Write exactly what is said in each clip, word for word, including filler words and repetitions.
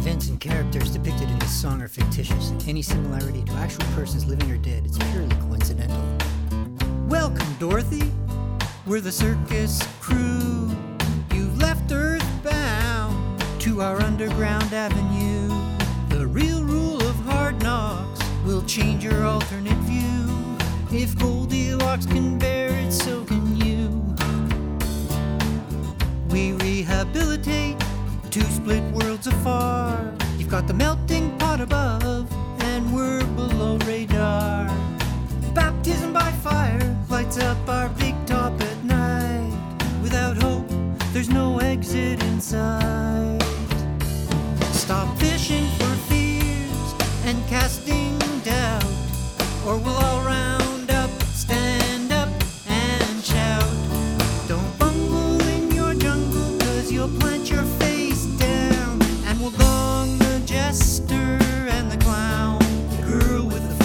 events and characters depicted in this song are fictitious. Any similarity to actual persons living or dead is purely coincidental. Welcome, Dorothy. We're the circus crew. You've left earthbound to our underground avenue. The real rule of hard knocks will change your alternate view. If Goldilocks can bear it, so can you. We rehabilitate two split worlds afar. You've got the melting pot above, and we're below radar. Baptism by fire lights up our big top at night. Without hope, there's no exit inside. Stop fishing for fears and casting doubt, or we'll all round up, stand up and shout. Don't bungle in your jungle, cause you'll plant your face down, and we'll gong the jester and the clown, the girl with the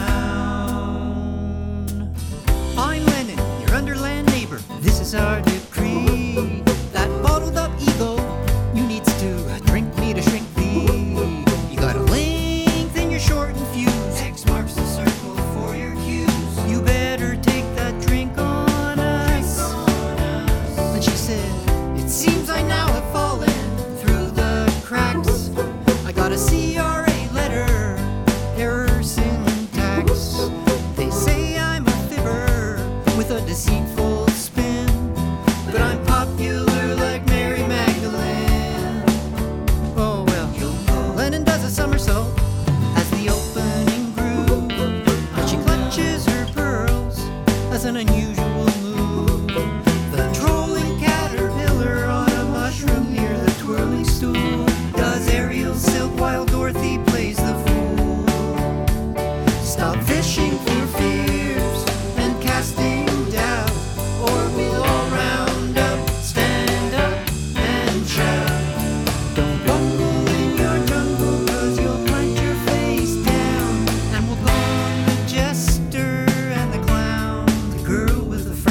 frown. I'm Lennon, your underland neighbor. This is our decree. That bottled up ego, you needs to drink me to shrink thee. You got a lengthen your short and fuse. X marks the circle for your cues. You better take that drink on us. And she said, it seems I now have fallen through the cracks. I got a C R A letter, error syntax. They say I'm a fibber with a deceitful spin, but I'm popular like Mary Magdalene. Oh well, Lennon does a somersault as the opening groove, and she clutches her pearls as an unusual move. The trolling caterpillar on a mushroom near the twirling stool does aerial silk while Dorothy plays the fool. Stop fishing for fears and casting doubt, or we'll all round up, stand up and shout. Don't bungle in your jungle, cause you'll plant your face down, and we'll gong the jester and the clown, the girl with the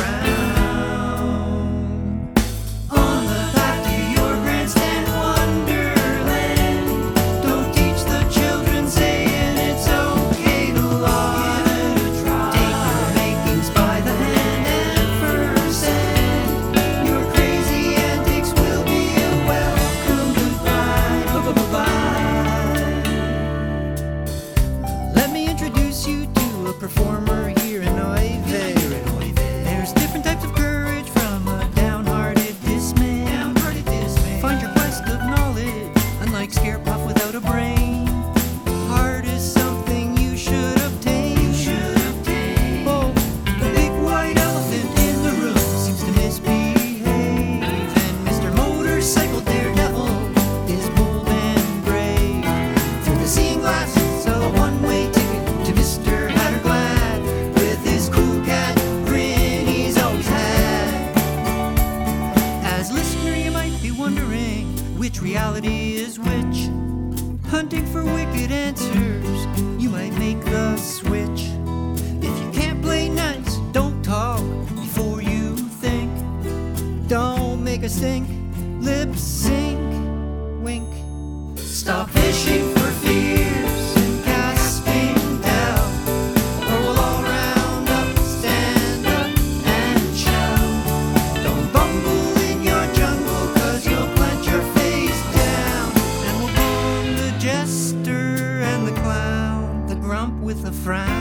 frown. On the path to your grandstand wonderland, don't teach the children saying it's okay to lie. Take your makings by the hand and first hand. Your crazy antics will be a welcome goodbye. Bye-bye-bye. Let me introduce you to a performer here in Oive. There's different types of courage, from a downhearted dismay. Find your quest of knowledge, unlike Scarepuff without a brain. Heart is something you should obtain. Oh, the big white elephant in the room seems to misbehave, and Mister Motorcycle Daredevil is bold and brave. Through the seeing glasses, a one-way ticket to Mister Hatterglad, with his cool cat grin he's always had. As listener, you might be wondering which reality is which. Hunting for wicked answers, you might make the switch. If you can't play nice, don't talk before you think. Don't make a stink, lip sync, wink. Stop fishing for fears and casting doubt, or we'll all round up, stand up and shout. Don't bungle in your jungle, cause you'll plant your face down, and we'll gong the jester and the clown, the grump with a frown.